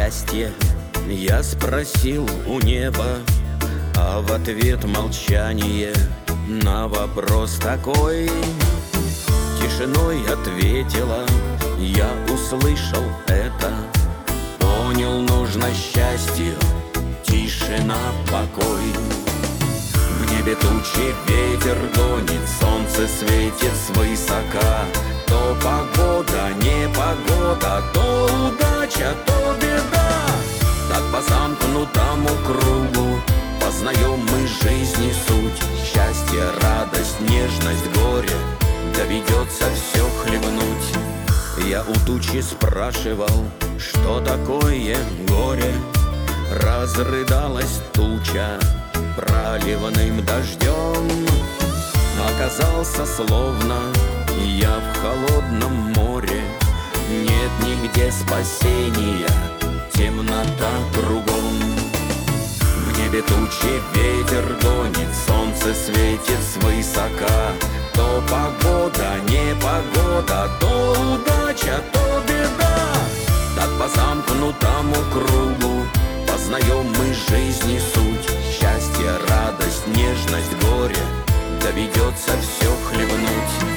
счастье? Я спросил у неба, а в ответ молчание. На вопрос такой тишиной ответила: я услышал это, понял, нужно счастью тишина, покой. В небе тучи, ветер гонит, солнце светит свысока. То погода, непогода, то удача, то беда. Так по замкнутому кругу познаем мы жизни суть. Счастье, радость, нежность, горе, доведется все хлебнуть. Я у тучи спрашивал, что такое горе. Разрыдалась туча проливным дождем. Оказался словно я в холодном море. Нет нигде спасения, темнота кругом. В небе тучи, ветер гонит, солнце светит свысока. То погода, непогода, то удача, то беда. Так по замкнутому кругу познаем мы жизни суть. Счастье, радость, нежность, горе, доведется все хлебнуть.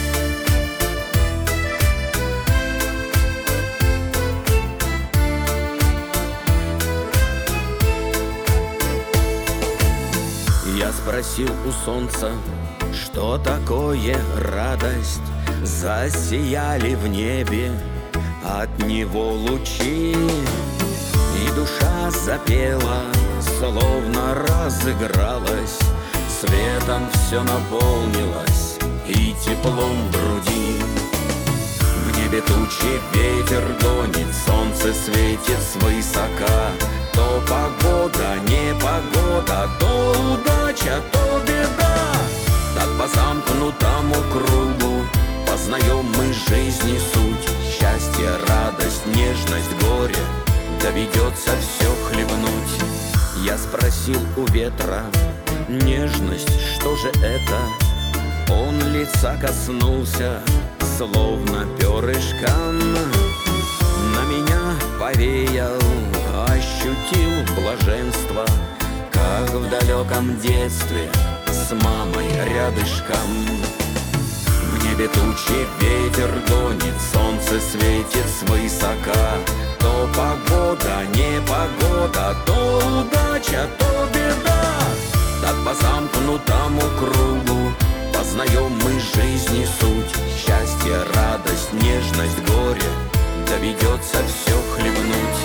Я спросил у солнца, что такое радость. Засияли в небе от него лучи, и душа запела, словно разыгралась. Светом все наполнилось и теплом в груди. В небе тучи, ветер гонит, солнце светит свысока. То погода, непогода, то удача, то беда. Так по замкнутому кругу познаем мы жизни суть. Счастье, радость, нежность, горе, доведется все хлебнуть. Я спросил у ветра: нежность, что же это? Он лица коснулся, словно перышком. На меня повеял, ощутил блаженство, как в далеком детстве с мамой рядышком. В небе тучи, ветер гонит, солнце светит свысока. То погода, непогода, то удача, то беда. Так по замкнутому кругу познаем мы жизни суть. Счастье, радость, нежность, горе, доведется все хлебнуть.